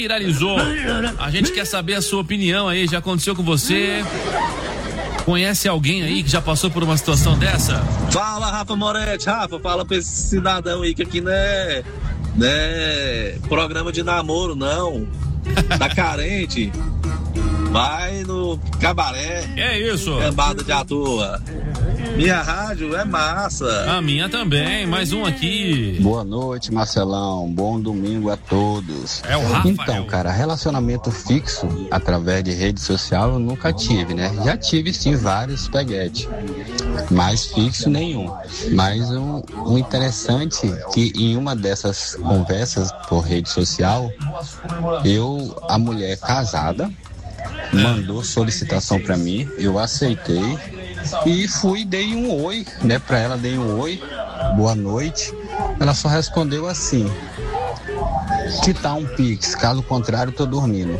viralizou. A gente quer saber a sua opinião aí. Já aconteceu com você? Conhece alguém aí que já passou por uma situação dessa? Fala, Rafa Moretti. Rafa, fala pra esse cidadão aí que aqui não é programa de namoro, não. Tá carente. Vai no cabaré. É isso. Cambada de à toa. Minha rádio é massa. A minha também, mais um aqui. Boa noite, Marcelão. Bom domingo a todos. É o Rafael. Então, cara, relacionamento fixo através de rede social eu nunca tive, né? Já tive sim vários peguete, mas fixo nenhum. Mas um interessante que em uma dessas conversas por rede social, a mulher casada mandou solicitação pra mim, eu aceitei e dei um oi, né, pra ela, dei um oi, boa noite. Ela só respondeu assim: que tal um Pix? Caso contrário, tô dormindo.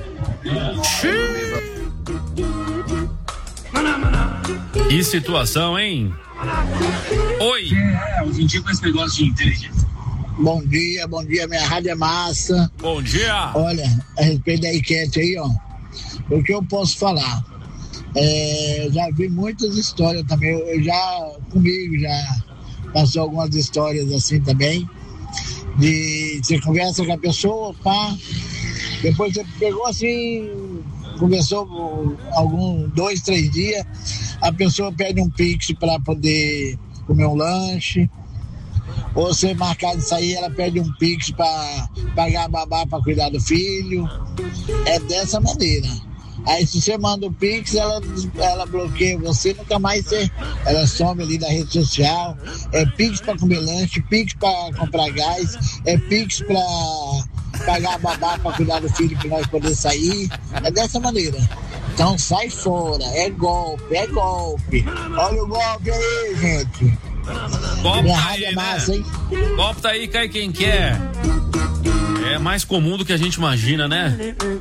Que situação, hein? Oi. Hoje em dia com esse negócio de inteligência. Bom dia, minha rádio é massa. Bom dia. Olha, a respeito da enquete aí, ó, o que eu posso falar? Já vi muitas histórias também, comigo já passou algumas histórias assim também, de você conversa com a pessoa, pá, depois você pegou assim, conversou por 2, 3 dias, a pessoa pede um Pix para poder comer um lanche, ou você marcar de sair, ela pede um Pix para pagar a babá para cuidar do filho. É dessa maneira. Aí se você manda o Pix, ela bloqueia você, nunca mais ela some ali da rede social. É Pix para comer lanche, Pix para comprar gás, é Pix para pagar a babá para cuidar do filho para nós poder sair. É dessa maneira. Então sai fora, é golpe. Olha o golpe aí, gente. Golpe Minha tá rádio aí, é massa, né? hein? Golpe tá aí, cai quem quer. É mais comum do que a gente imagina, né?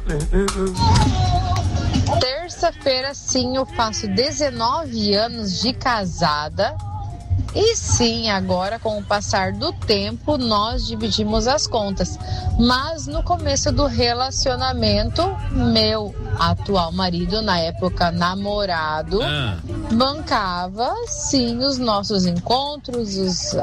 Terça-feira, sim, eu faço 19 anos de casada. E sim, agora com o passar do tempo, nós dividimos as contas. Mas no começo do relacionamento, meu atual marido, na época namorado, bancava sim os nossos encontros,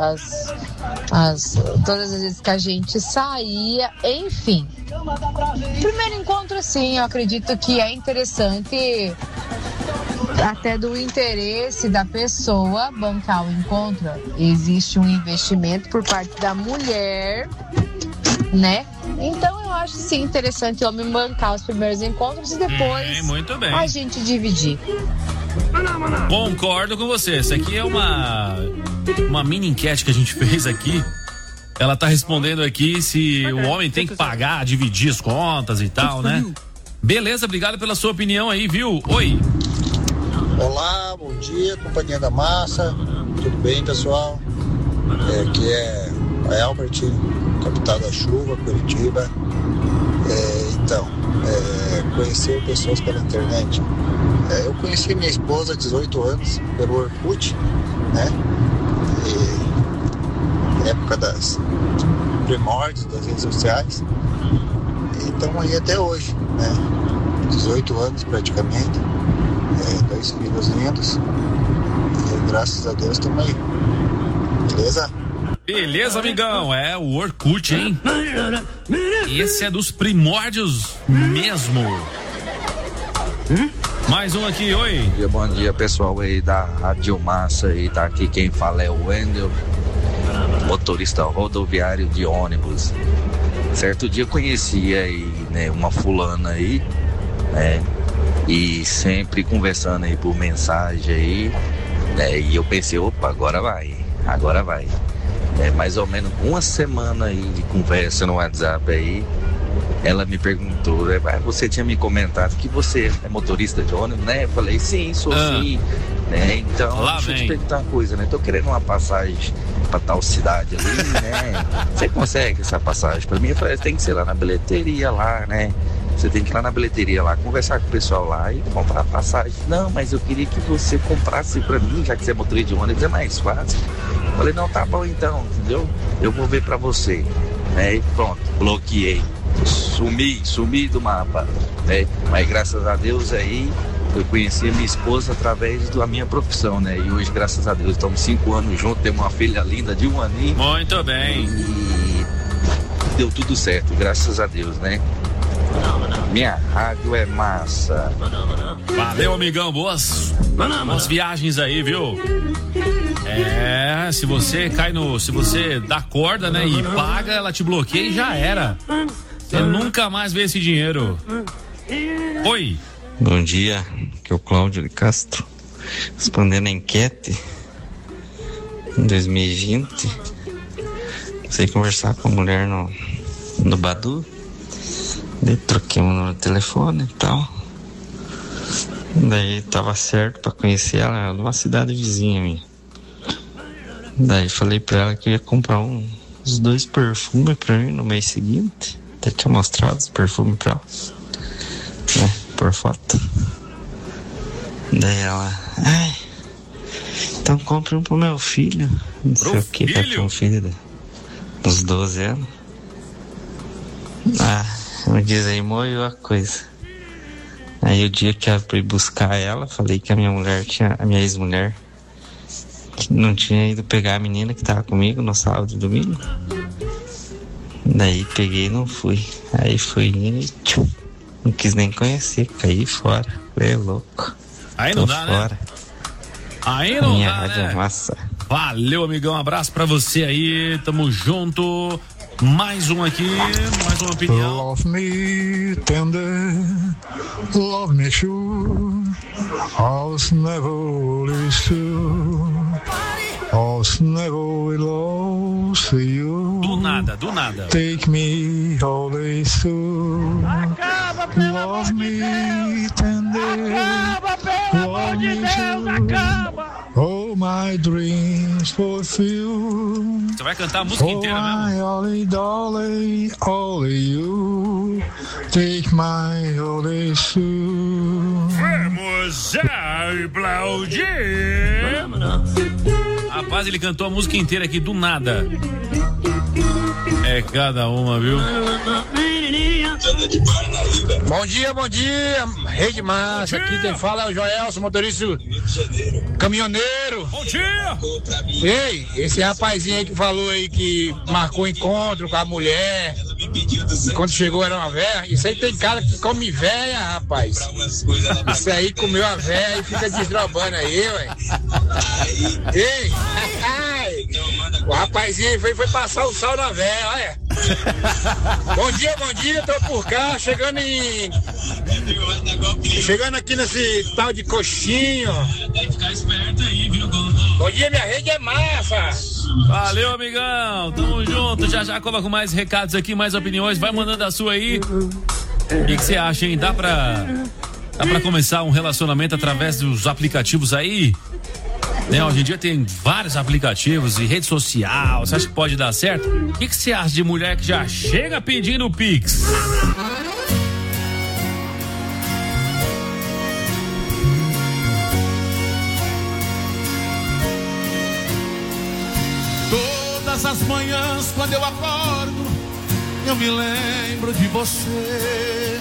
todas as vezes que a gente saía, enfim. Primeiro encontro, sim, eu acredito que é interessante, até do interesse da pessoa bancar o encontro. Existe um investimento por parte da mulher, né? Então eu acho sim interessante o homem bancar os primeiros encontros e depois muito bem. A gente dividir. Concordo com você. Essa aqui é uma mini enquete que a gente fez aqui. Ela tá respondendo aqui se o homem tem que pagar, dividir as contas e tal, né? Beleza, obrigado pela sua opinião aí, viu? Oi. Olá, bom dia, companhia da massa, tudo bem, pessoal? Aqui é Albert, capital da chuva, Curitiba. Conhecer pessoas pela internet. Eu conheci minha esposa há 18 anos pelo Orkut, né? Época das primórdios das redes sociais. E estamos aí até hoje, né? 18 anos praticamente. 2 filhos lindos. E graças a Deus estamos aí. Beleza? Beleza, amigão. É o Orkut, hein? Esse é dos primórdios mesmo. Mais um aqui, oi. Bom dia, pessoal aí da Rádio Massa. E tá aqui quem fala é o Wendel, motorista rodoviário de ônibus. Certo dia eu conheci aí, né, uma fulana aí, né? E sempre conversando aí por mensagem aí, né? E eu pensei, opa, agora vai. Mais ou menos uma semana aí de conversa no WhatsApp aí, ela me perguntou, você tinha me comentado que você é motorista de ônibus, né? Eu falei, sim, sou sim, né? Então, deixa eu te perguntar uma coisa, né? Tô querendo uma passagem pra tal cidade ali, né? Você consegue essa passagem pra mim? Eu falei, tem que ser lá na bilheteria lá, né? Você tem que ir lá na bilheteria lá, conversar com o pessoal lá e comprar passagem. Não, mas eu queria que você comprasse pra mim, já que você é motorista de ônibus, é mais fácil. Eu falei, não, tá bom então, entendeu? Eu vou ver pra você, né? E pronto, bloqueei. sumi do mapa, né? Mas graças a Deus aí eu conheci a minha esposa através da minha profissão, né? E hoje, graças a Deus, estamos 5 anos juntos, temos uma filha linda de 1 aninho. Muito bem. E deu tudo certo, graças a Deus, né? Minha rádio é massa. Valeu, amigão, boas viagens aí, viu? Se você se você dá corda, né, e paga, ela te bloqueia e já era. Você nunca mais vê esse dinheiro. Oi. Bom dia, aqui é o Cláudio de Castro, respondendo a enquete em 2020. Comecei a conversar com a mulher no Badu, daí troquei o número de telefone e tal. Daí tava certo pra conhecer ela numa cidade vizinha minha. Daí falei pra ela que eu ia comprar uns 2 perfumes pra mim no mês seguinte. Até tinha mostrado os perfumes pra ela, né, por foto. Daí ela, então compre um pro meu filho. Não sei o que, tá com um filho dos 12 anos. Me diz aí, moiou a coisa. Aí o dia que eu fui buscar ela, falei que a minha ex-mulher não tinha ido pegar a menina que tava comigo no sábado e domingo. Daí peguei e não fui. Aí fui indo e não quis nem conhecer, caí fora. É louco. Aí não dá, fora. né? Aí não minha dá, rádio né? É massa. Valeu, amigão, um abraço pra você aí, tamo junto. Mais um aqui, mais uma opinião. Love me tender, love me sure, I'll never lose you, I'll never lose you. Do nada. Take me always through. Love me tender, love me sure, all my dreams fulfill. Você vai cantar a música inteira mesmo? Only darling, only you, take my only soul. Vamos aplaudir! Rapaz, ele cantou a música inteira aqui do nada. É cada uma, viu? Bom dia, Rede Massa. Aqui quem fala é o Joelson, motorista caminhoneiro. Bom dia! Ei, esse rapazinho aí que falou aí que marcou encontro com a mulher, e quando chegou era uma véia. Isso aí tem cara que come véia, rapaz. Isso aí comeu a véia e fica desdrobando aí, ué. Ei, o rapazinho foi passar o sal na véia, olha. Bom dia, tô por cá, chegando aqui nesse tal de coxinho. Bom dia, minha rede é massa. Valeu, amigão, tamo junto, já cola com mais recados aqui, mais opiniões, vai mandando a sua aí. O que você acha, hein? Dá pra começar um relacionamento através dos aplicativos aí? Né, hoje em dia tem vários aplicativos e rede social. Você acha que pode dar certo? O que você acha de mulher que já chega pedindo o Pix? Todas as manhãs quando eu acordo, eu me lembro de você.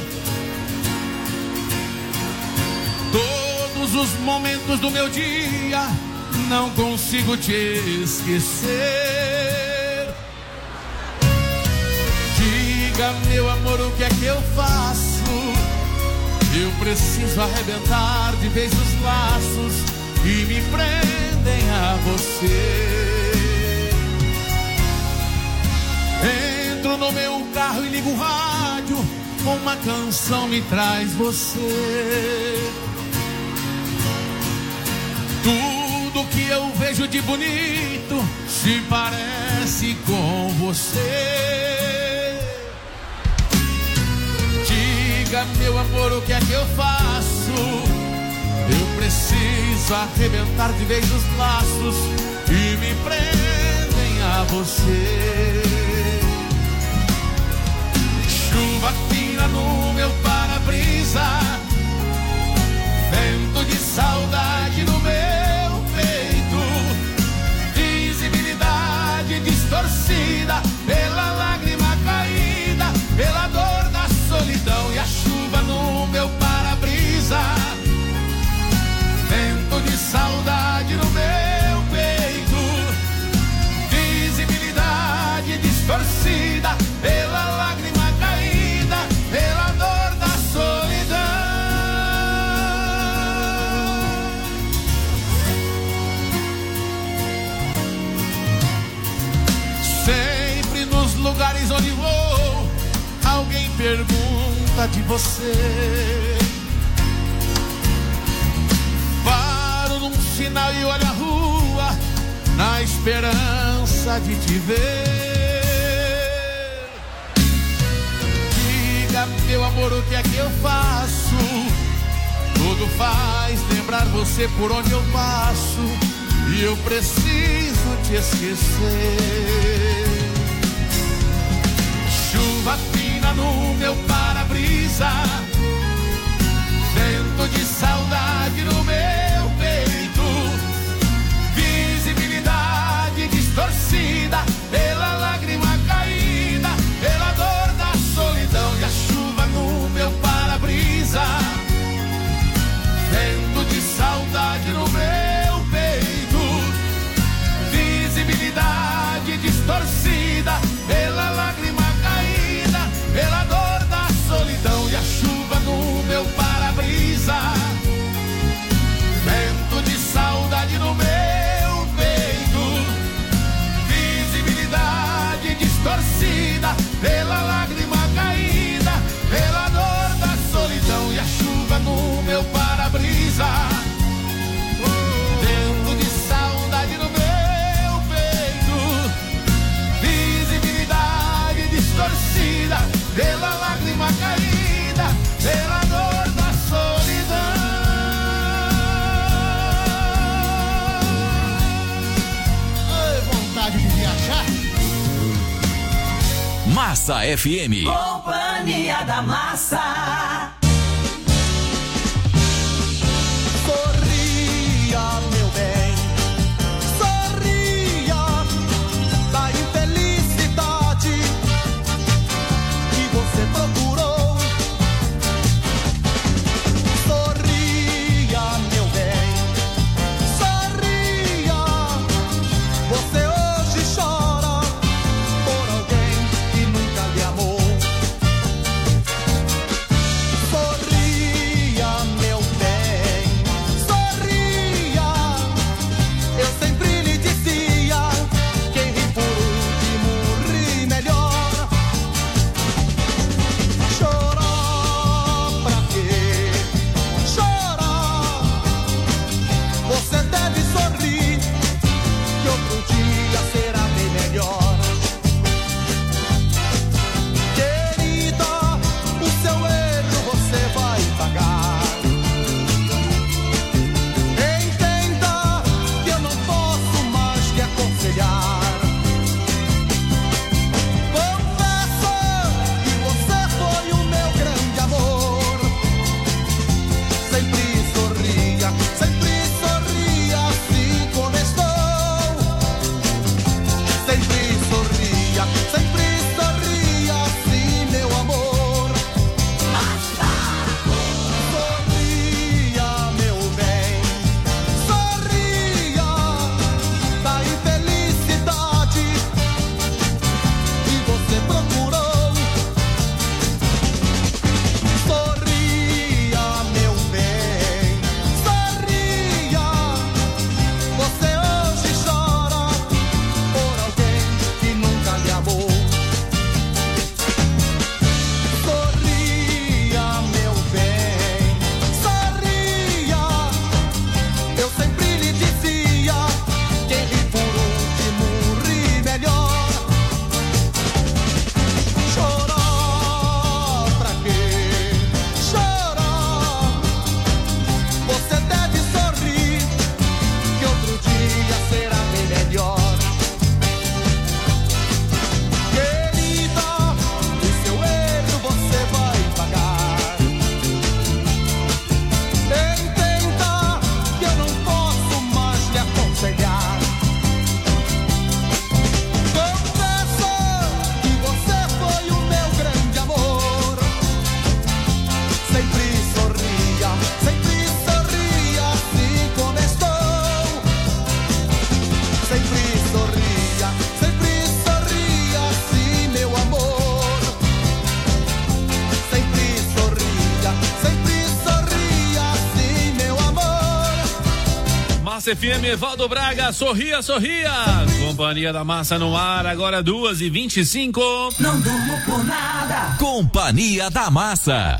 Todos os momentos do meu dia, não consigo te esquecer. Diga, meu amor, o que é que eu faço? Eu preciso arrebentar de vez os laços que me prendem a você. Entro no meu carro e ligo o rádio, uma canção me traz você. Tudo que eu vejo de bonito se parece com você. Diga, meu amor, o que é que eu faço? Eu preciso arrebentar de vez os laços que me prendem a você. Chuva fina no meu para-brisa, vento de saudade no meu peito, visibilidade distorcida pela lágrima caída, pela dor falta de você. Paro num sinal e olho a rua na esperança de te ver. Diga, meu amor, o que é que eu faço? Tudo faz lembrar você por onde eu passo, e eu preciso te esquecer. Chuva fina no meu para-brisa, vento de saudade no meu peito, visibilidade distorcida pela lágrima caída, pela dor da solidão. E a chuva no meu para-brisa, vento de saudade no meu peito, visibilidade distorcida pela lágrima caída, pela dor da solidão. E a chuva no meu para-brisa, vento de saudade no meu peito, visibilidade distorcida pela lágrima caída, pela dor da solidão. E a chuva no meu para-brisa, vento de saudade no meu peito, visibilidade distorcida pela lágrima caída, pela dor da solidão. Ai, vontade de viajar. Massa FM. Companhia da Massa. Sorria, meu bem, sorria da infelicidade que você procurou. Sorria, meu bem, sorria. Você hoje chora por alguém que nunca lhe amou. Massa FM, Evaldo Braga, sorria, sorria. Companhia da Massa no ar, agora 2h25. Não durmo por nada. Companhia da Massa.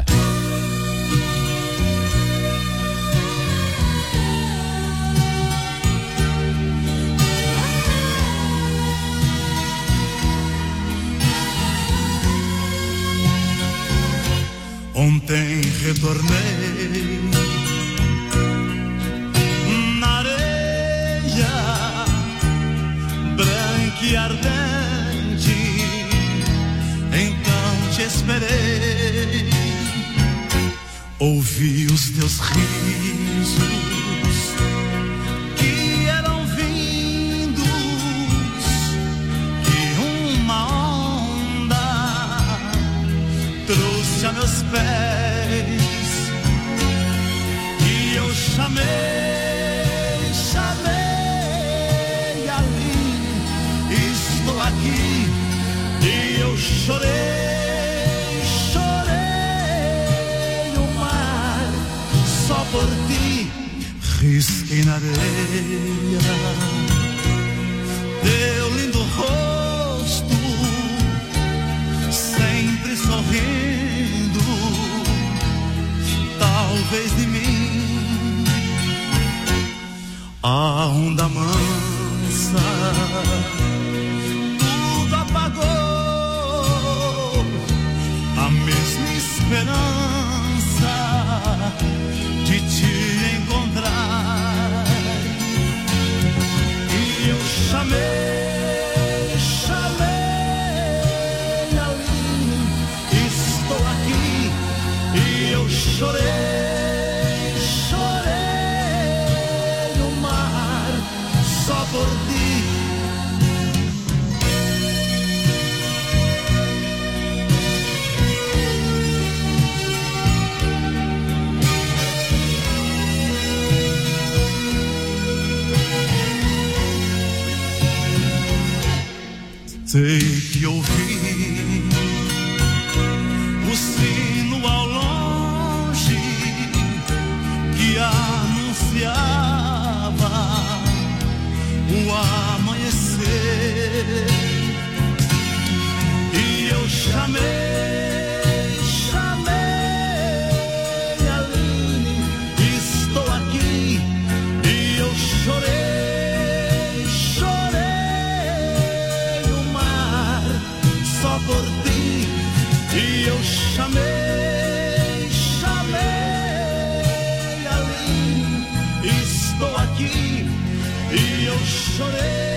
Ontem retornei na areia branca e ardente, então te esperei, ouvi os teus risos que eram vindos que uma onda trouxe a meus pés, e eu chamei ali, estou aqui, e eu chorei o mar, só por ti, risquei na areia teu lindo rosto, sempre sorrindo, talvez de mim, a onda mansa tudo apagou, a mesma esperança de te encontrar, e eu chamei ali, estou aqui, e eu chorei no mar, só por ti. Sei que ouvi o sino ao longe que anunciava o amanhecer, e eu chamei ali, estou aqui, e eu chorei no mar, só por ti, e eu chamei ali, estou aqui, e eu chorei.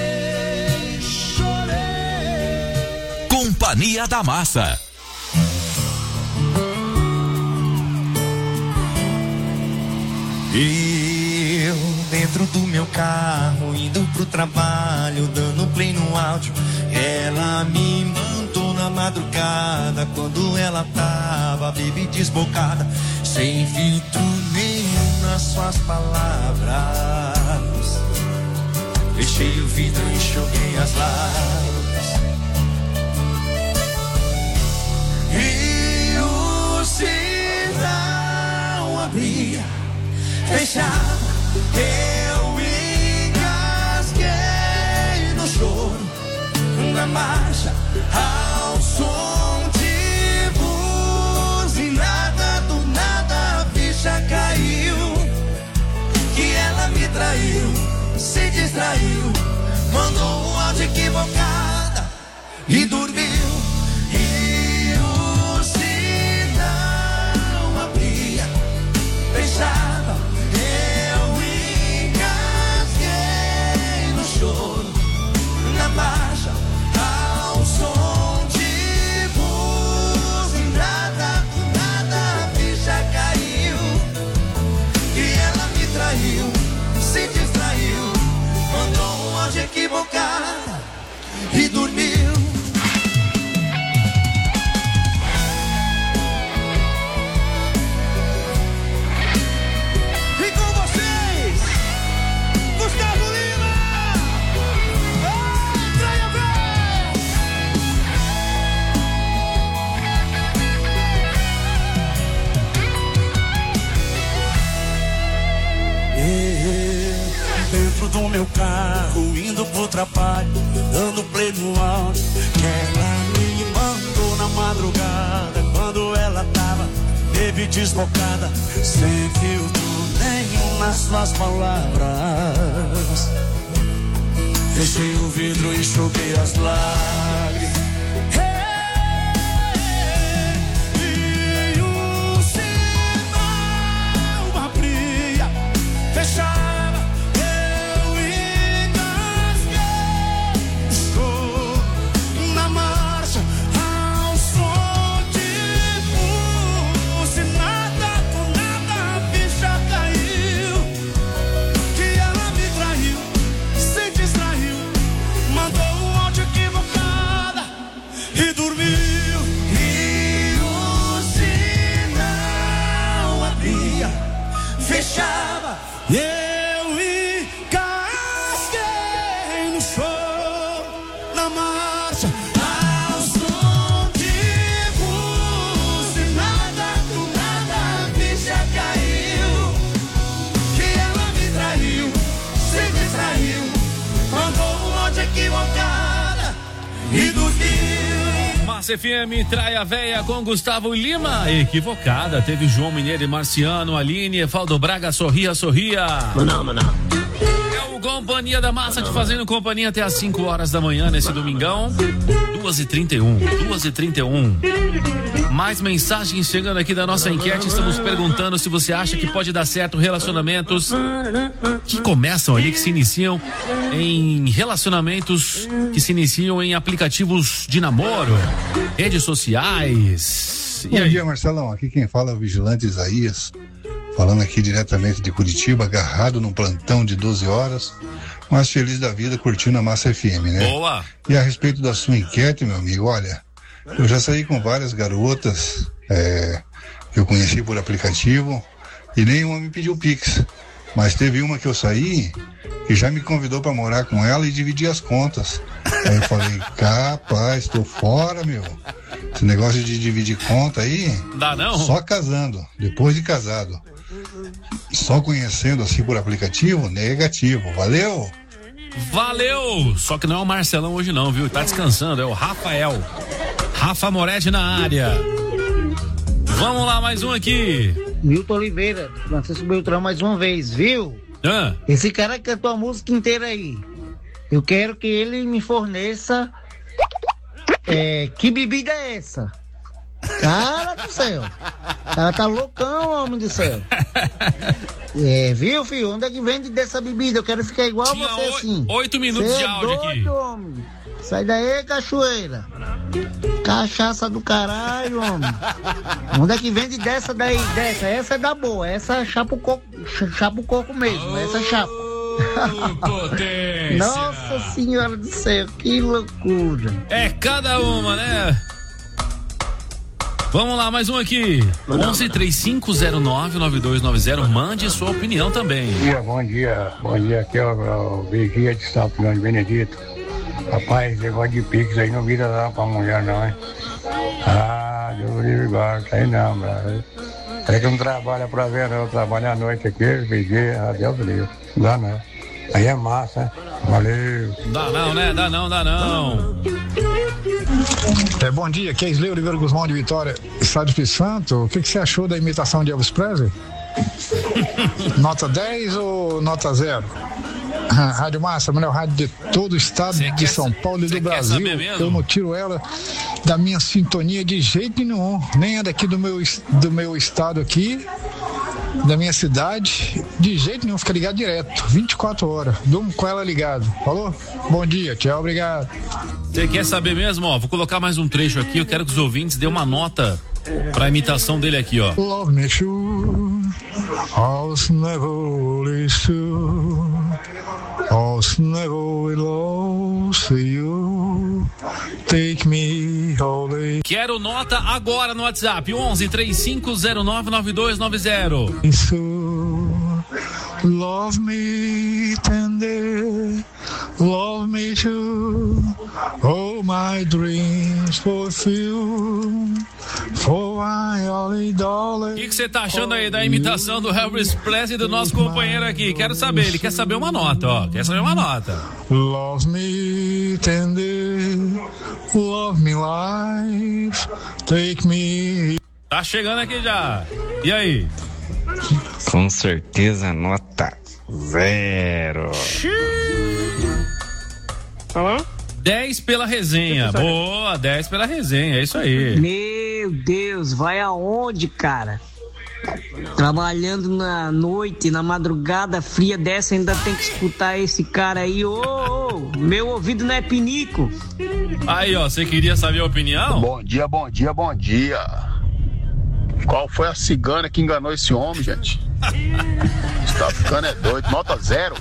Companhia da Massa. Eu dentro do meu carro, indo pro trabalho, dando play no áudio, ela me mandou na madrugada, quando ela tava baby desbocada, sem filtro nenhum nas suas palavras. Fechei o vidro e enxuguei as lágrimas, e o sinal abria, fechava, eu engasguei no choro, na marcha, ao som de buzinada, do nada a ficha caiu, que ela me traiu, se distraiu, mandou um áudio equivocada e dormiu. E o sinal abria, fechava, eu engasguei no choro, na marcha, ao som de buzinada, do nada a ficha caiu, que ela me traiu, se distraiu, mandou um trabalho, dando play no áudio que ela me mandou na madrugada, quando ela tava baby desbocada, sem filtro nenhum nas suas palavras. Fechei o vidro e enxuguei as lágrimas. E o sinal abria, fechava, eu engasguei. Estou na marcha ao som de buzinada, do nada a ficha caiu, que ela me traiu, se distraiu, mandou um áudio equivocada e dormiu. E o sinal abria, fechava, e eu engasguei no choro, na marcha ao som de buzinada, do nada a ficha caiu, que ela me traiu, se distraiu, mandou um áudio equivocada e dormiu. Massa FM, Traia Véia com Gustavo Lima. Equivocada, teve João Mineiro e Marciano, Aline, Evaldo Braga, Sorria, Sorria. É o Companhia da Massa te fazendo companhia até às 5 horas da manhã nesse domingão. 2h31. Mais mensagens chegando aqui da nossa enquete. Estamos perguntando se você acha que pode dar certo relacionamentos que começam ali, que se iniciam em relacionamentos que se iniciam em aplicativos de namoro, redes sociais. Bom dia, Marcelão. Aqui quem fala é o Vigilante Isaías, falando aqui diretamente de Curitiba, agarrado num plantão de 12 horas, mas feliz da vida, curtindo a Massa FM, né? Boa! E a respeito da sua enquete, meu amigo, olha, eu já saí com várias garotas que eu conheci por aplicativo e nenhuma me pediu Pix, mas teve uma que eu saí que já me convidou para morar com ela e dividir as contas. Aí eu falei, capaz, tô fora, meu. Esse negócio de dividir conta aí, dá não? Só casando, depois de casado. Só conhecendo assim por aplicativo, negativo. Valeu! Valeu! Só que não é o Marcelão hoje não, viu? Tá descansando, é o Rafael. Rafa Moretti na área. Vamos lá, mais um aqui. Milton Oliveira, Francisco Beltrão mais uma vez, viu? Esse cara cantou a música inteira aí. Eu quero que ele me forneça que bebida é essa? Cara do céu. O cara tá loucão, homem do céu. Viu, filho? Onde é que vende dessa bebida? Eu quero ficar igual Tinha a você assim. 8 minutos de áudio doido, aqui. Homem. Sai daí, cachoeira. Cachaça do caralho, homem. Onde é que vende dessa daí? Dessa? Essa é da boa. Essa chapa o coco mesmo. Essa chapa. Potência. Nossa senhora do céu, que loucura. É cada uma, né? Vamos lá, mais um aqui. 1135099290. Mande sua opinião também. Bom dia. Aqui é o Vigia de Salto Grande, Benedito. Rapaz, negócio de Pix aí não vira lá pra mulher, não, hein? Deus livre guarda, aí não, mano. É que não trabalha pra ver, não. Eu trabalho à noite aqui, Vigia, Deus livre. Não dá, não. Aí é massa, hein? Valeu. Dá não, né? Dá não. Bom dia, aqui é Isley Oliveira Guzmão de Vitória, Estado do Espírito Santo. O que você achou da imitação de Elvis Presley? Nota 10 ou nota 0? Rádio Massa, melhor rádio de todo o estado de São Paulo e do Brasil. Eu não tiro ela da minha sintonia de jeito nenhum. Nem é daqui do meu estado aqui, da minha cidade. De jeito nenhum, fica ligado direto, 24 horas. Durmo com ela ligado. Falou? Bom dia, tchau, obrigado. Você quer saber mesmo? Ó, vou colocar mais um trecho aqui. Eu quero que os ouvintes dêem uma nota pra imitação dele aqui, ó. Love me sure, I'll never lose you. I'll never will see you. Take me away. Quero nota agora no WhatsApp. 1135099290. Love me tender, love me true. all my dreams fulfill. For my only darling. O que você tá achando aí da imitação do Elvis Presley do nosso companheiro aqui? Quero saber, ele quer saber uma nota, ó. Quer saber uma nota. Love me tender, love me life, take me. Tá chegando aqui já. E aí? Com certeza, nota 0. Alô? 10 pela resenha. Boa, 10 pela resenha, é isso aí. Meu Deus, vai aonde, cara? Trabalhando na noite, na madrugada fria dessa, ainda tem que escutar esse cara aí. Ô, meu ouvido não é pinico. Aí, ó, você queria saber a opinião? Bom dia, bom dia, bom dia. Qual foi a cigana que enganou esse homem, gente? Está ficando é doido, nota 0.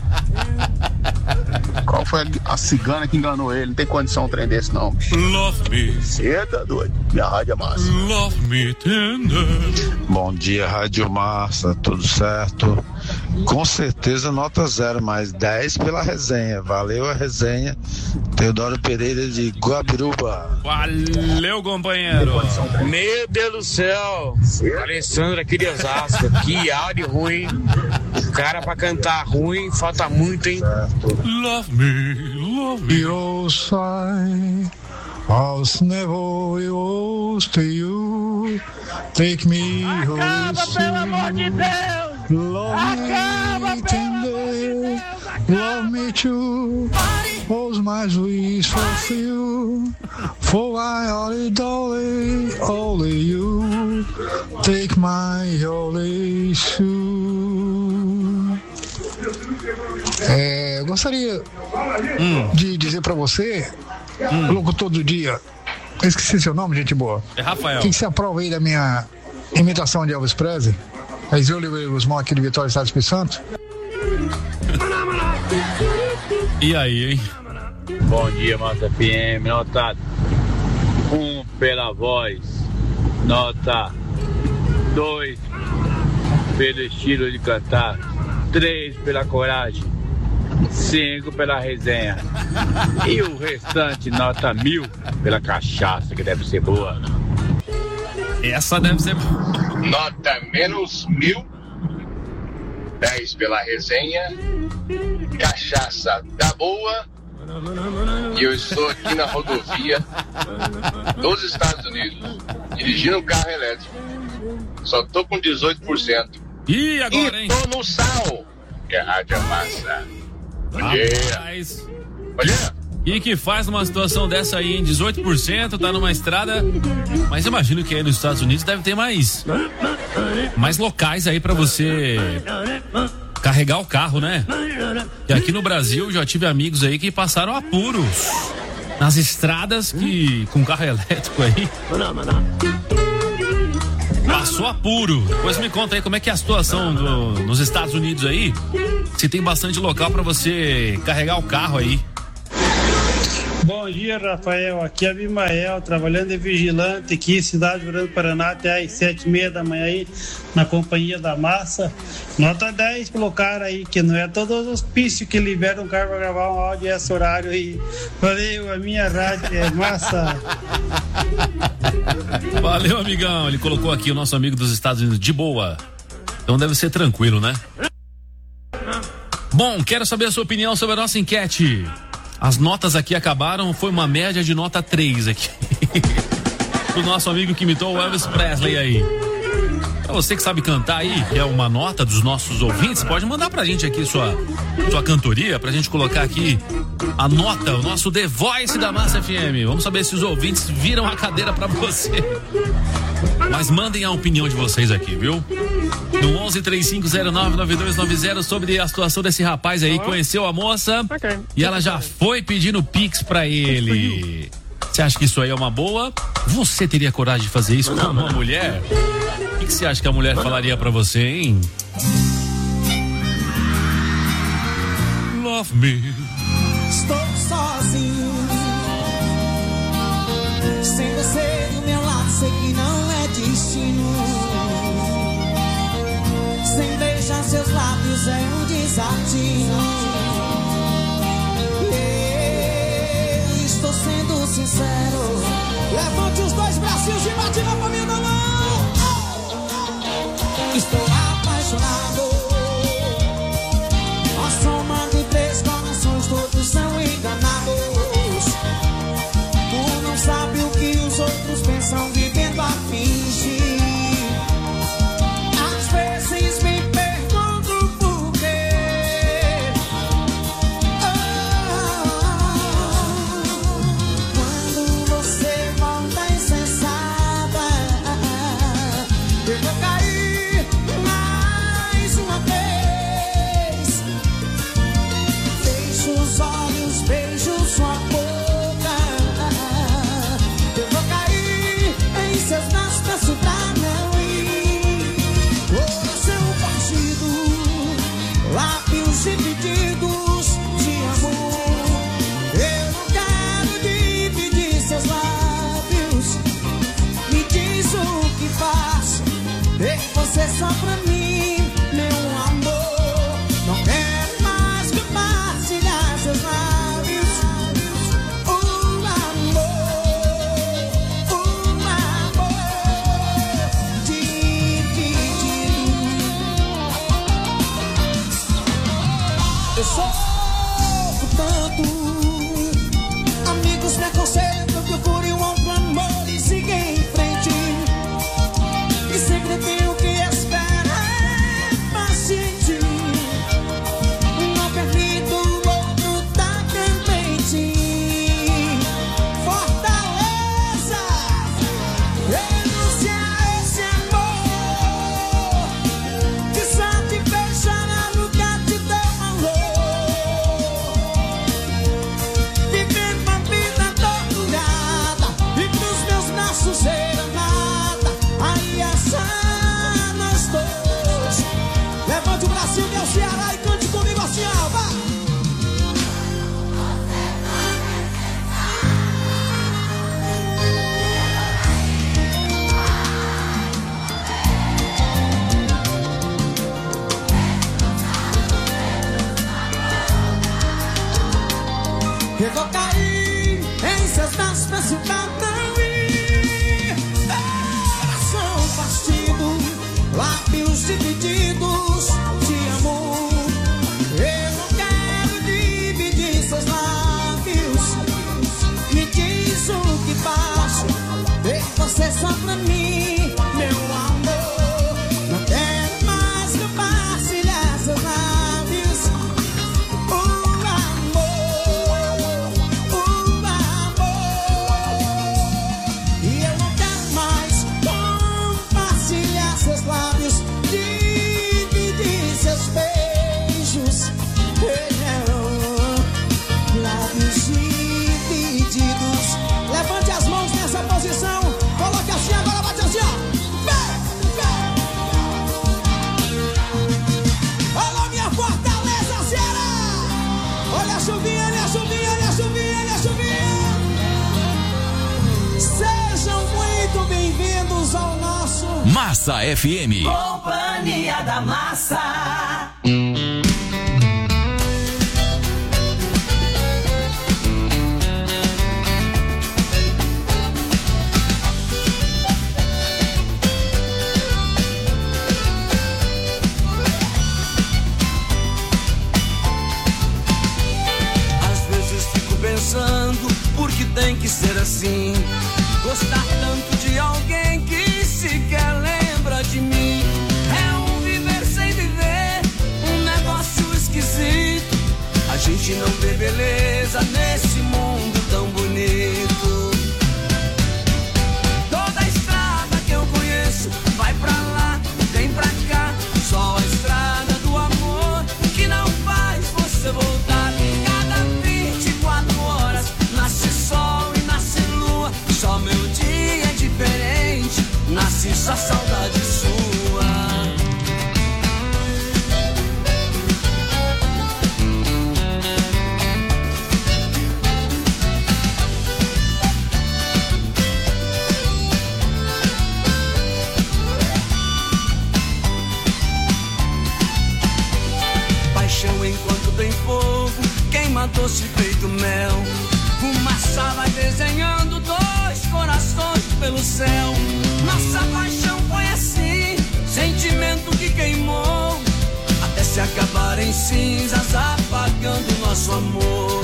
Qual foi a cigana que enganou ele? Não tem condição um trem desse, não. Love me. Você tá doido. Minha rádio é massa. Love me tender. Bom dia, Rádio Massa, tudo certo? Com certeza nota 0, mas 10 pela resenha. Valeu a resenha. Teodoro Pereira de Guabiruba. Valeu, companheiro. Meu Deus do céu. Alessandra aqui de Osasco. Que áudio ruim. Cara pra cantar ruim, falta muito, hein? Love me. Your side, I'll never yours to you. Take me Acaba, pelo amor de Deus! Love me tender, love me true. All's my dreams fulfill. For I only darling, only you. Take my only shoe. Gostaria de dizer pra você, locutor do dia, eu esqueci seu nome, gente boa. É Rafael. O que você aprova aí da minha imitação de Elvis Presley? É Zé Oliveira Guzmão aqui de Vitória, Estado do Espírito Santo. E aí, hein? Bom dia, Massa FM. Nota 1 pela voz. Nota 2 pelo estilo de cantar. 3 pela coragem. 5 pela resenha. E o restante, nota 1000 pela cachaça, que deve ser boa. Essa deve ser boa. Nota menos 1000. 10 pela resenha. Cachaça da boa. E eu estou aqui na rodovia dos Estados Unidos, dirigindo um carro elétrico. Só tô com 18%. E agora, hein? E tô no sal, que é a Rádio Massa. Bom dia. Bom dia. E que faz numa situação dessa aí, em 18%, tá numa estrada. Mas imagino que aí nos Estados Unidos deve ter mais locais aí pra você carregar o carro, né? E aqui no Brasil já tive amigos aí que passaram apuros nas estradas com carro elétrico aí. Passou apuro. Depois me conta aí como é que é a situação nos Estados Unidos aí. Se tem bastante local pra você carregar o carro aí. Bom dia, Rafael. Aqui é Abimael, trabalhando de vigilante aqui, cidade de Grande Paraná, até às 7h30 da manhã aí, na companhia da Massa. Nota 10 pelo cara aí, que não é todos os pícios que liberam um cara pra gravar um áudio esse horário aí. Valeu, a minha rádio é Massa. Valeu, amigão. Ele colocou aqui o nosso amigo dos Estados Unidos de boa. Então deve ser tranquilo, né? Bom, quero saber a sua opinião sobre a nossa enquete. As notas aqui acabaram, foi uma média de nota 3 aqui. O nosso amigo que imitou o Elvis Presley aí. Pra você que sabe cantar aí, que é uma nota dos nossos ouvintes, pode mandar pra gente aqui sua cantoria, pra gente colocar aqui a nota, o nosso The Voice da Massa FM. Vamos saber se os ouvintes viram a cadeira pra você. Mas mandem a opinião de vocês aqui, viu? No 1135099290 sobre a situação desse rapaz aí, conheceu a moça e ela já foi pedindo Pix pra ele. Você acha que isso aí é uma boa? Você teria coragem de fazer isso com uma mulher? O que você acha que a mulher falaria pra você, hein? Love me. Estou sozinho, sem você do meu lado, sei que não é destino. Sem beijar seus lábios é um desatino. Eu estou tira a palminha da mão. Estou apaixonado. A soma de três corações, todos são enganados. Tu não sabe o que os outros pensam vivendo a fingir. Às vezes me pergunto por quê. Quando você volta insensata, eu vou cair mais uma vez. Fecho os olhos, beijo sua boca. Eu vou cair em seus braços, peço pra não ir. Coração partido, lábios divididos de amor. Eu não quero dividir seus lábios. Me diz o que faço, deixe você só pra mim, meu amor. Não quero mais compartilhar seus lábios. Um amor dividido. Eu sofro tanto. Amigos me aconselham que eu procure um outro amor e siga em frente. E sempre tenho que esperar paciente. Não permito o outro tá cantante. Fortaleza, renuncia a esse amor que só te fechará no que te deu valor. Viver uma vida torturada e pros meus braços ser amada. Aí assar nós dois. Levante o bracinho, meu Ceará, e cante comigo assim, ó, vai. Eu vou cair em seus braços, peço pra não ir. Coração partido, lábios divididos de amor. Eu não quero dividir seus lábios. Me diz o que faço, deixe você só pra mim, meu amor. Não quero mais compartilhar seus lábios. Um amor. E eu não quero mais compartilhar seus lábios, dividir seus beijos. Lábios divididos. Levante as mãos nessa posição. Coloque assim, agora bate assim, ó. Alô, minha Fortaleza, Ceará. Olha a chuvinha, olha a chuvinha, olha a chuvinha, olha a chuvinha. Sejam muito bem-vindos ao nosso Massa FM. Companhia da Massa. Às vezes fico pensando por que tem que ser assim. Gostar tanto de alguém que sequer lembra de mim. É um viver sem viver, um negócio esquisito. A gente não vê beleza nesse mundo tão bonito. Toda a estrada que eu conheço vai pra lá, vem pra cá. Só a estrada do amor que não faz você voltar. Cada 24 horas nasce sol e nasce lua. Só meu dia é diferente, nasce só saudade sua. Paixão enquanto tem fogo, queima doce feito mel. Fumaça vai desenhando dois corações pelo céu. Nossa paixão foi assim, sentimento que queimou, até se acabar em cinzas, apagando nosso amor.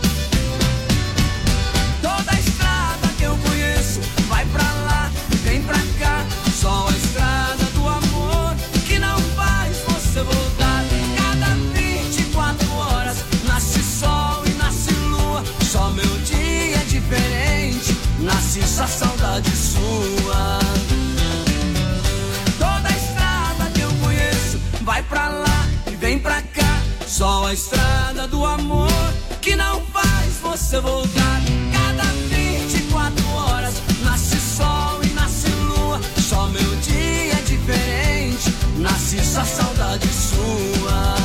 Toda a estrada que eu conheço vai pra lá, vem pra cá, só a estrada do amor que não faz você voltar. Cada 24 horas nasce sol e nasce lua, só meu dia é diferente, nasce só saudade sua. Toda a estrada que eu conheço vai pra lá e vem pra cá, só a estrada do amor que não faz você voltar. Cada 24 horas nasce sol e nasce lua, só meu dia é diferente, nasce só saudade sua.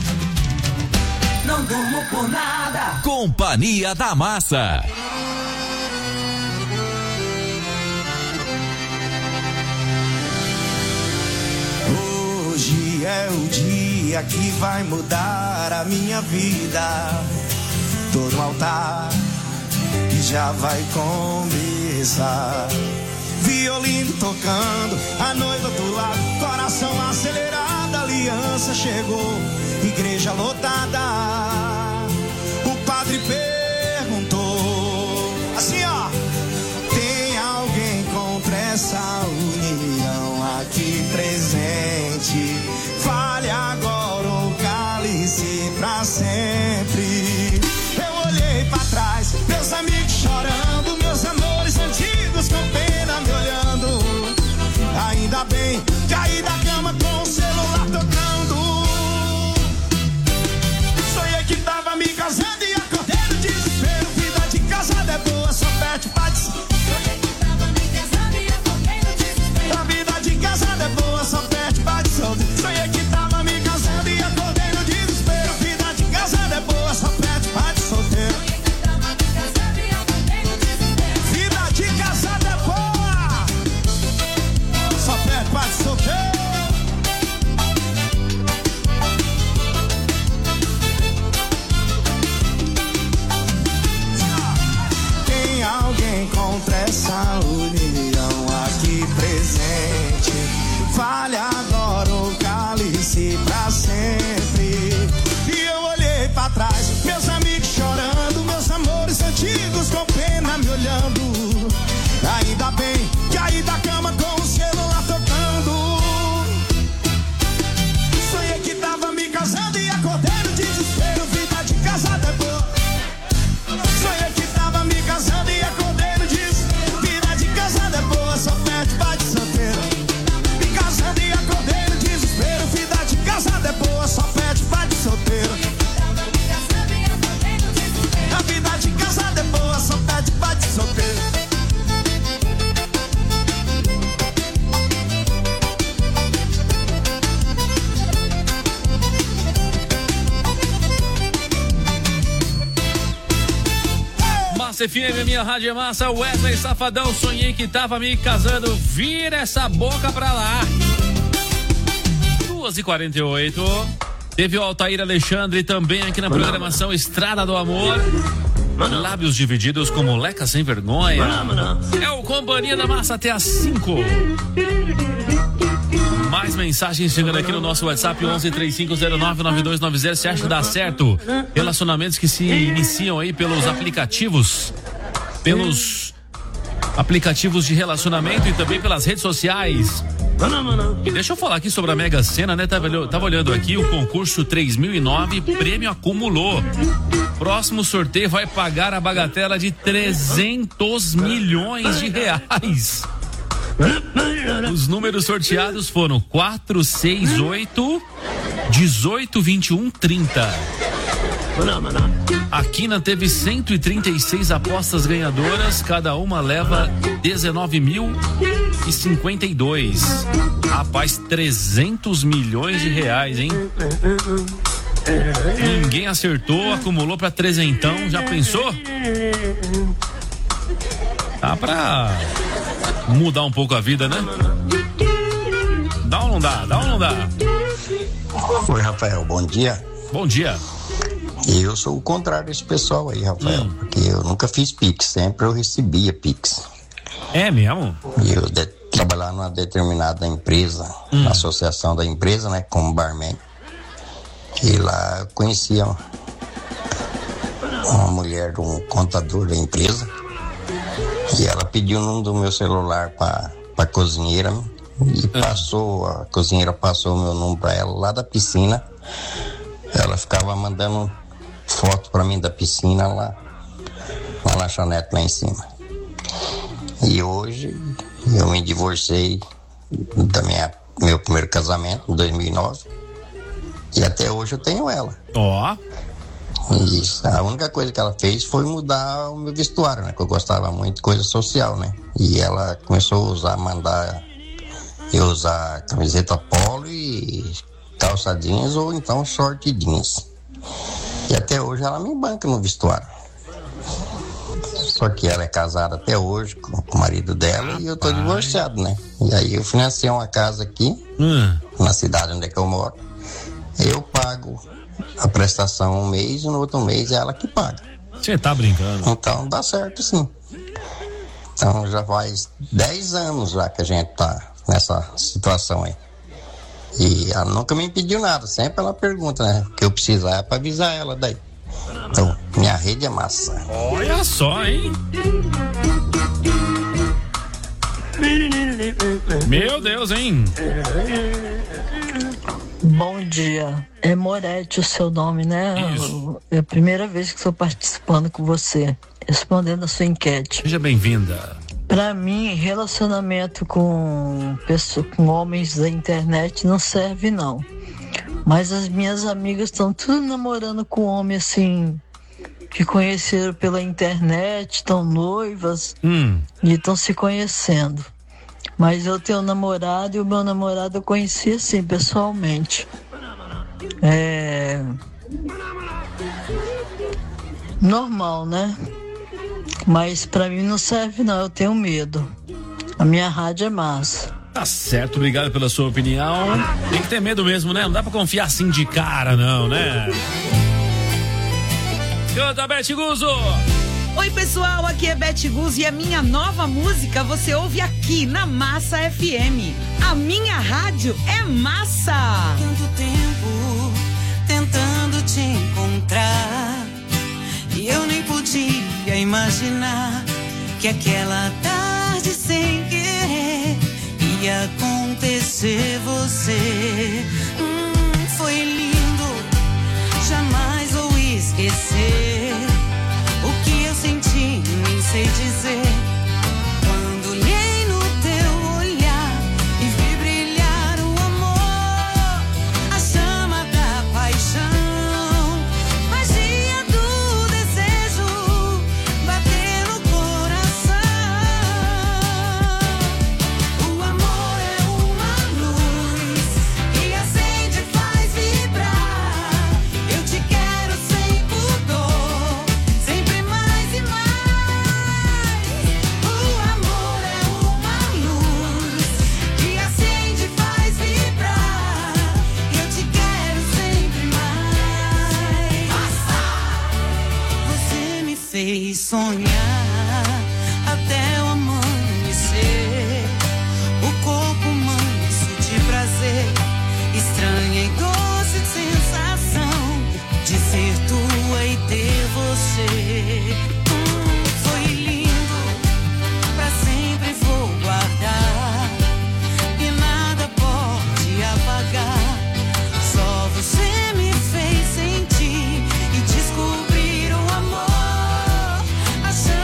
Não durmo por nada. Companhia da Massa. Hoje é o dia que vai mudar a minha vida. Tô no altar e já vai começar. Violino tocando, a noiva do lado, coração acelerado, aliança chegou, igreja lotada. O padre perguntou assim, ó: tem alguém contra essa união aqui presente? Fale agora ou cale-se pra sempre. Eu olhei pra trás, meus amigos chorando, meus amores antigos com pena me olhando. Ainda bem, caí da cama com o celular tocando. Sonhei que tava me casando e acordei no desespero. Vida de casada é boa, só perde paz. Sonhei que tava me casando e acordei no desespero. A vida de casada é boa, só perde paz. Sonhei que tava me casando e acordei no desespero. Vida de casada é boa, só perde paz solteiro. Vida de casada é boa, só perde paz solteiro. Tem alguém contra essa união aqui presente? Fale agora ou cale-se pra sempre. E eu olhei pra trás, meus amigos chorando, meus amores antigos com pena me olhando. Ainda bem, caí da cama com o celular tocando. Sonhei que tava me casando e acordei no desespero. Vida de casada é boa. Sonhei que tava me casando e acordei no desespero. Vida de casada é boa, só perde pai de solteiro. Me casando e acordei no desespero. Vida de casada é boa, só perde pai de solteiro. A vida de casada é boa, só perde pai de solteiro. Massa FM, minha rádio é massa. Wesley Safadão, sonhei que tava me casando. Vira essa boca pra lá. 2h48. Teve o Altair Alexandre também aqui na programação Estrada do Amor. Lábios divididos com moleca sem vergonha. É o Companhia da Massa até às 5. Mais mensagens chegando aqui no nosso WhatsApp 1135099290. Você acha que dá certo relacionamentos que se iniciam aí pelos aplicativos de relacionamento e também pelas redes sociais? E deixa eu falar aqui sobre a Mega Sena, né? Tava olhando aqui o concurso 3009, prêmio acumulou. Próximo sorteio vai pagar a bagatela de 300 milhões de reais. Os números sorteados foram 4, 6, 8, 18, 21, 30. A Quina teve 136 apostas ganhadoras, cada uma leva 19.052. Rapaz, 300 milhões de reais, hein? Ninguém acertou, acumulou pra trezentão, já pensou? Dá pra mudar um pouco a vida, né? Dá ou não dá? Dá ou não dá? Oi, Rafael, bom dia. Bom dia. Eu sou o contrário desse pessoal aí, Rafael, porque eu nunca fiz Pix, sempre eu recebia Pix. É mesmo? E eu trabalhava numa determinada empresa, na associação da empresa, né, como barman. E lá eu conhecia uma mulher de um contador da empresa. E ela pediu o número do meu celular pra cozinheira. E a cozinheira passou o meu número pra ela lá da piscina. Ela ficava mandando foto pra mim da piscina lá na lanchonete lá em cima. E hoje eu me divorciei do meu primeiro casamento, em 2009. E até hoje eu tenho ela. Ó. Isso. A única coisa que ela fez foi mudar o meu vestuário, né? Que eu gostava muito de coisa social, né? E ela começou a mandar eu usar camiseta polo e calça jeans ou então short jeans. E até hoje ela me banca no vestuário. Só que ela é casada até hoje com o marido dela e eu tô divorciado, né? E aí eu financei uma casa aqui, na cidade onde é que eu moro. Eu pago a prestação um mês e no outro mês é ela que paga. Você tá brincando? Então dá certo sim. Então já faz 10 anos já que a gente tá nessa situação aí. E ela nunca me pediu nada, sempre ela pergunta, né? O que eu precisar é pra avisar ela daí. Então, minha rede é massa. Olha só, hein? Meu Deus, hein? Bom dia. É Moretti o seu nome, né? Isso. É a primeira vez que estou participando com você, respondendo a sua enquete. Seja bem-vinda. Pra mim, relacionamento com homens da internet não serve, não. Mas as minhas amigas estão tudo namorando com homem assim, que conheceram pela internet, estão noivas e estão se conhecendo. Mas eu tenho um namorado e o meu namorado eu conheci assim, pessoalmente. É normal, né? Mas pra mim não serve não, eu tenho medo. A minha rádio é massa. Tá certo, obrigado pela sua opinião. Tem que ter medo mesmo, né? Não dá pra confiar assim de cara, não, né? Canta, Beth Guzzo! Oi, pessoal, aqui é Beth Guzzo e a minha nova música você ouve aqui na Massa FM. A minha rádio é massa! Tanto tempo tentando te encontrar e eu nem podia imaginar que aquela tarde sem querer ia acontecer você. Foi lindo, jamais vou esquecer o que eu senti, nem sei dizer. Quando olhei no teu olhar e vi brilhar o amor, a chama da paixão, magia do desejo, bater no coração. O amor é uma luz que acende e faz vibrar. Eu te quero sem pudor, sempre mais e mais. O amor é uma luz que acende e faz vibrar. Eu te quero sempre mais. Você me fez sonhar até o amanhecer. O corpo manso de prazer, estranha e doce sensação de ser tua e ter você. Foi lindo, pra sempre vou guardar e nada pode apagar. Só você me fez sentir e descobrir o amor, a chama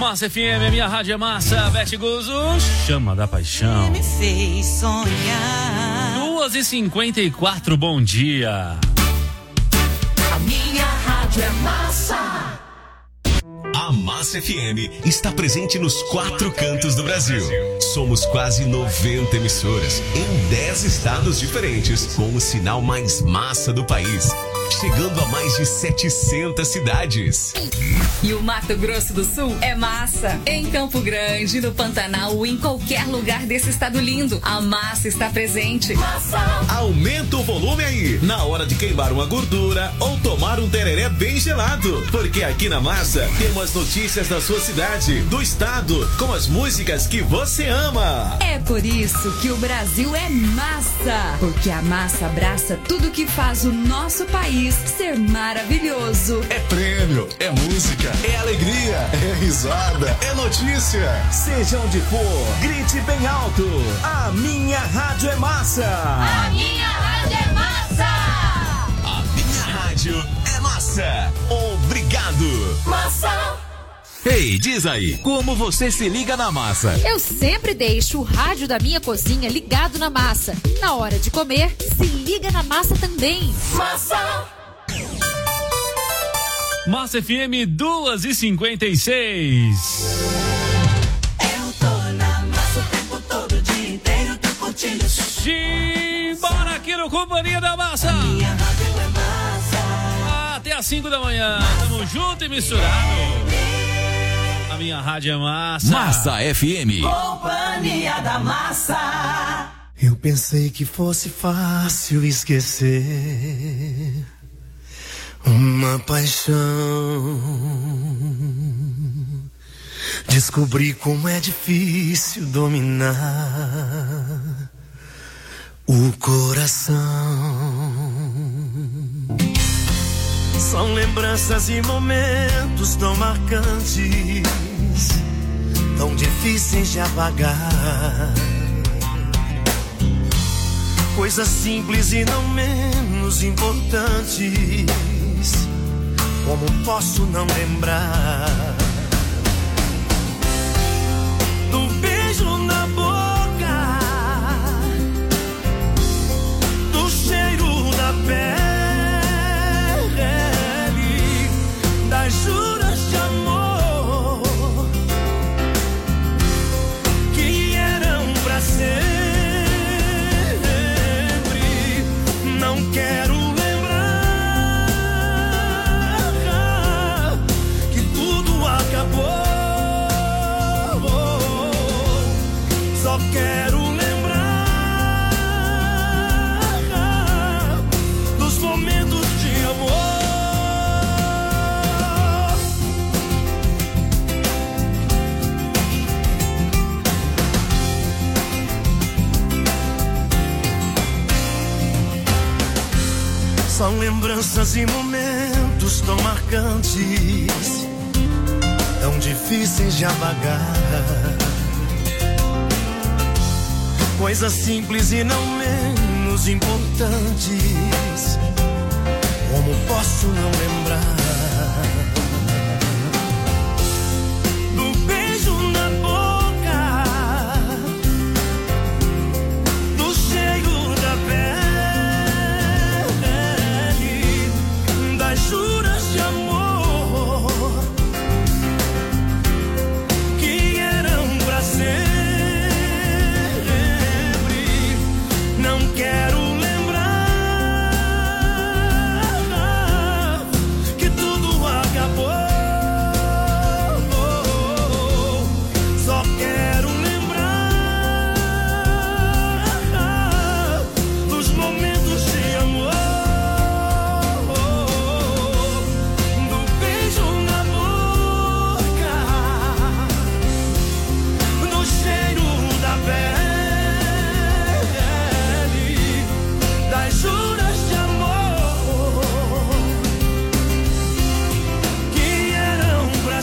Massa FM, a minha rádio é massa. Beth Guzzo, chama da paixão. Me fez sonhar. 2h54, bom dia. A minha rádio é massa. A Massa FM está presente nos 4 cantos do Brasil. Somos quase 90 emissoras em 10 estados diferentes, com o sinal mais massa do país, chegando a mais de 700 cidades. E o Mato Grosso do Sul é massa. Em Campo Grande, no Pantanal ou em qualquer lugar desse estado lindo, a massa está presente. Massa. Aumenta o volume aí, na hora de queimar uma gordura ou tomar um tereré bem gelado. Porque aqui na Massa temos as notícias da sua cidade, do estado, com as músicas que você ama. É por isso que o Brasil é massa. Porque a massa abraça tudo que faz o nosso país ser maravilhoso. É prêmio, é música, é alegria, é risada, é notícia. Seja onde for, grite bem alto. A minha rádio é massa. A minha rádio é massa. A minha rádio é massa. Obrigado. Massa. Ei, diz aí, como você se liga na Massa? Eu sempre deixo o rádio da minha cozinha ligado na Massa. Na hora de comer, se liga na Massa também. Massa. Massa FM 2h56. Eu tô na massa o tempo todo, o dia inteiro, tô curtindo. Simbora aqui no Companhia da Massa. Minha rádio é massa. Até às 5 da manhã. Tamo junto e misturado. A minha rádio é massa. Massa FM. Companhia da Massa. Eu pensei que fosse fácil esquecer uma paixão. Descobri como é difícil dominar o coração. São lembranças e momentos tão marcantes, tão difíceis de apagar. Coisas simples e não menos importantes, como posso não lembrar do beijo na boca, do cheiro da pele, das juras de amor que eram pra sempre. Não quero lembrar que tudo acabou. Só quero lembrar dos momentos de amor. São lembranças e momentos tão marcantes, tão difíceis de apagar. Coisas simples e não menos importantes, como posso não lembrar do beijo na boca, do cheiro da pele, das juras de amor que eram pra sempre. Não quero lembrar que tudo acabou. Só quero lembrar dos momentos de amor, do beijo na boca, do cheiro da pele, das juras de amor que eram pra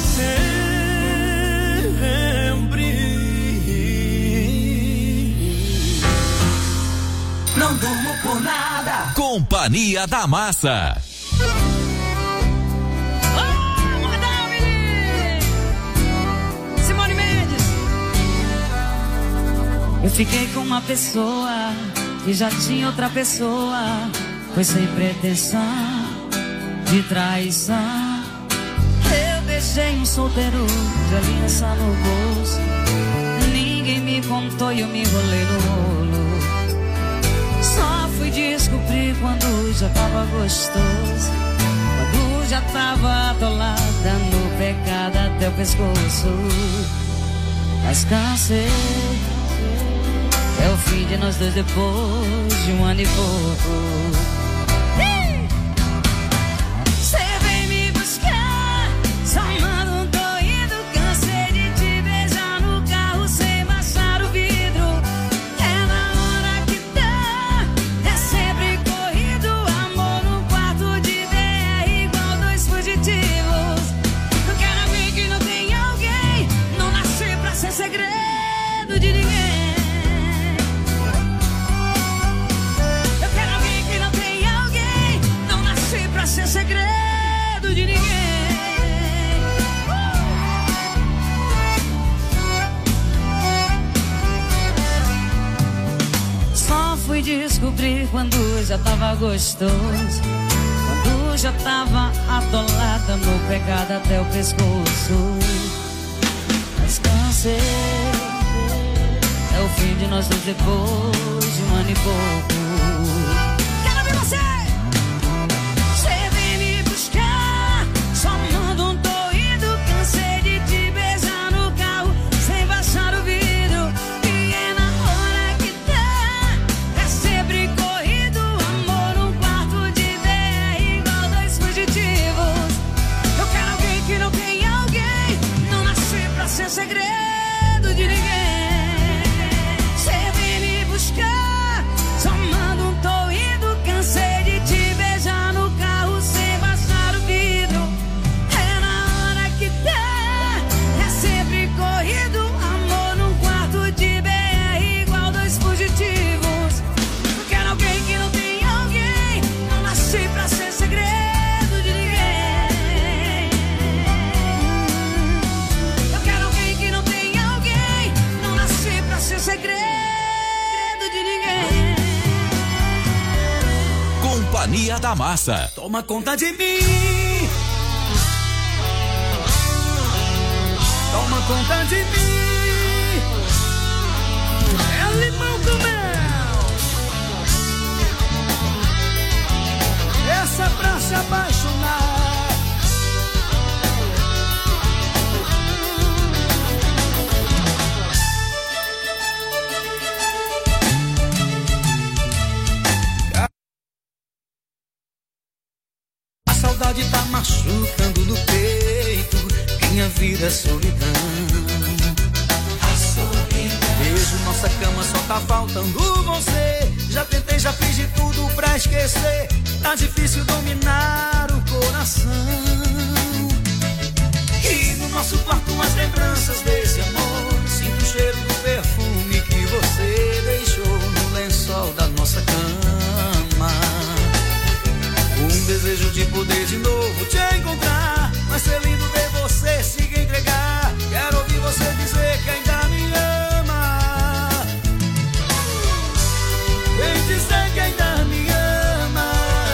sempre. Não durmo por nada. Companhia da Massa. Eu fiquei com uma pessoa que já tinha outra pessoa. Foi sem pretensão de traição. Eu beijei um solteiro de aliança no bolso. Ninguém me contou e eu me enrolei no rolo. Só fui descobrir quando já tava gostoso, quando já tava atolada no pecado até o pescoço. Mas cansei, é o fim de nós dois depois de 1 ano e pouco. Cê vem me buscar, só manda um doído. Cansei de te beijar no carro sem baixar o vidro. É na hora que dá, é sempre corrido. Amor no quarto de BR igual 2 fugitivos. Eu quero ver que não tem alguém, não nasci pra ser segredo de ninguém. Ser segredo de ninguém. Só fui descobrir quando já tava gostoso, quando já tava atolada no pecado até o pescoço. Mas cansei, é o fim de nós dois depois de 1 ano e pouco. Quero ver você! Segredo de ninguém. Cê vem me buscar, só manda um tô indo. Cansei de te beijar no carro sem baixar o vidro. É na hora que dá, é sempre corrido. Amor num quarto de BR igual 2 fugitivos. Eu quero alguém que não tem alguém, não nasci pra ser segredo de ninguém. Ser segredo de ninguém. Companhia da Massa. Toma conta de mim. Toma conta de mim. É limão com mel. Essa é pra se apaixonar. Saudade tá machucando no peito, minha vida é solidão. A solidão. Beijo, nossa cama, só tá faltando você. Já tentei, já fiz de tudo pra esquecer. Tá difícil dominar o coração. E no nosso quarto as lembranças desse amor. Sinto o cheiro do perfume que você deixou no lençol da nossa cama. Um desejo de poder de novo te encontrar. Vai ser lindo ver você se entregar. Quero ouvir você dizer que ainda me ama. Vem dizer que ainda me ama.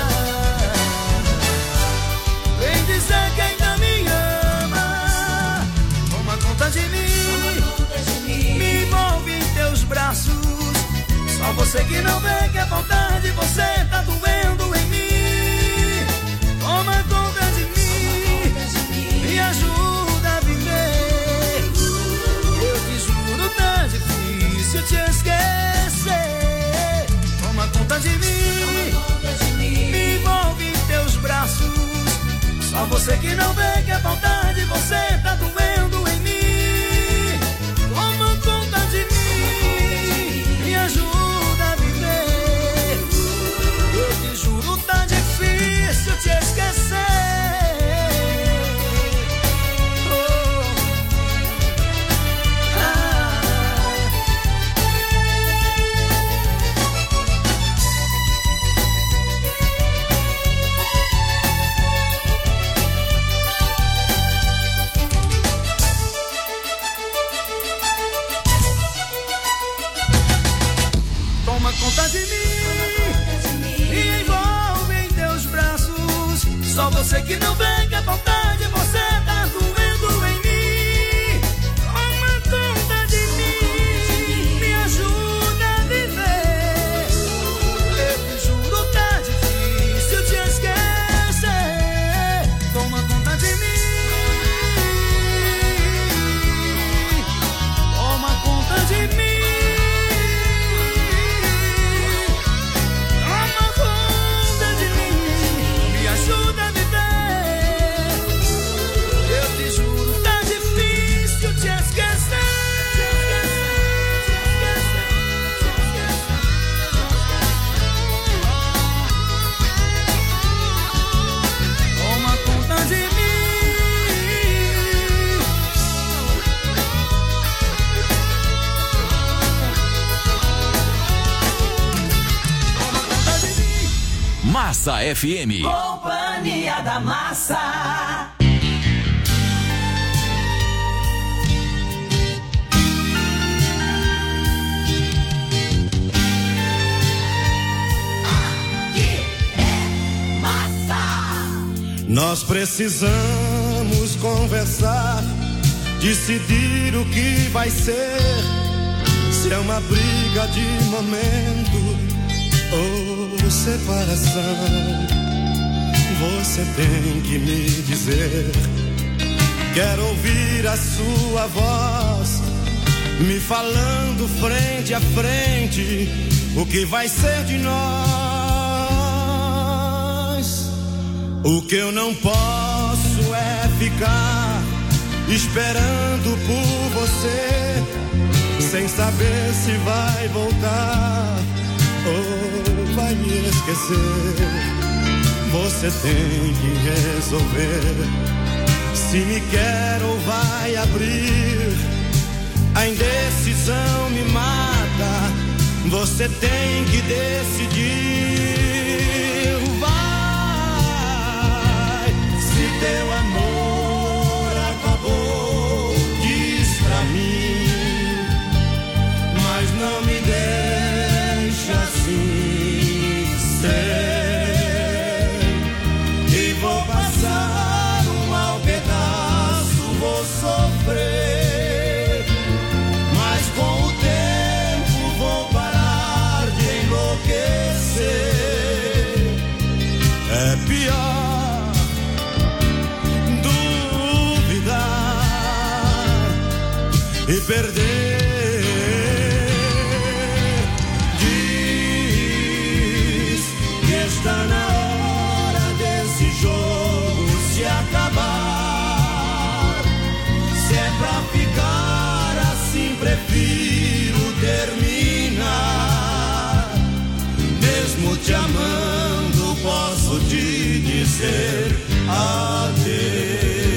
Vem dizer que ainda me ama. Toma conta de mim. Me envolve em teus braços. Só você que não vê que a vontade de você tá doendo em mim. Toma conta de mim, me ajuda a viver. Eu te juro, tá difícil te esquecer. Toma conta de mim, me envolve em teus braços. Só você que não vê que a vontade de você tá doendo em mim. Toma conta de mim, me ajuda a viver. Eu te juro, tá difícil te esquecer. Oh. Eu sei que não vem, que a vontade você tá doendo em mim. Toma conta de mim, me ajuda a viver. Eu te juro, tá difícil te esquecer. Toma conta de mim. Toma conta de mim. Toma conta de mim. Me ajuda a viver. Eu te juro, tá difícil te esquecer. Toma conta de mim. Massa FM. Companhia da Massa. Nós precisamos conversar, decidir o que vai ser. Se é uma briga de momento ou separação, você tem que me dizer. Quero ouvir a sua voz me falando frente a frente o que vai ser de nós. O que eu não posso é ficar esperando por você, sem saber se vai voltar ou vai me esquecer. Você tem que resolver se me quer ou vai abrir. A indecisão me mata, você tem que decidir. Vai, se teu amor acabou, diz pra mim, mas não me deixa assim ser. E vou passar um mau pedaço, vou sofrer, mas com o tempo vou parar de enlouquecer. É pior duvidar e perder. Diz que está na hora desse jogo se acabar. Se é pra ficar assim, prefiro terminar. Mesmo te amando, posso te dizer adeus.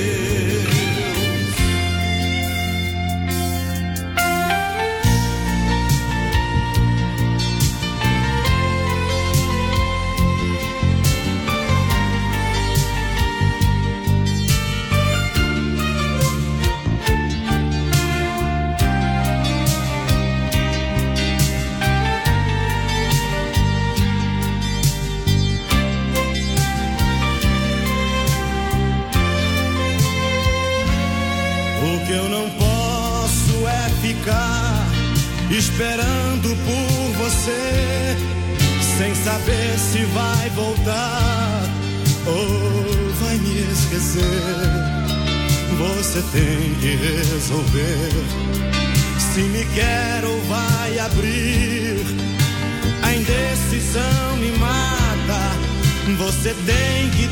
O que eu não posso é ficar esperando por você, sem saber se vai voltar ou vai me esquecer. Você tem que resolver se me quer ou vai abrir. A indecisão me mata, você tem que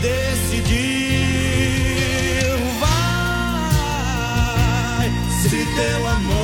decidir. Vai, se teu amor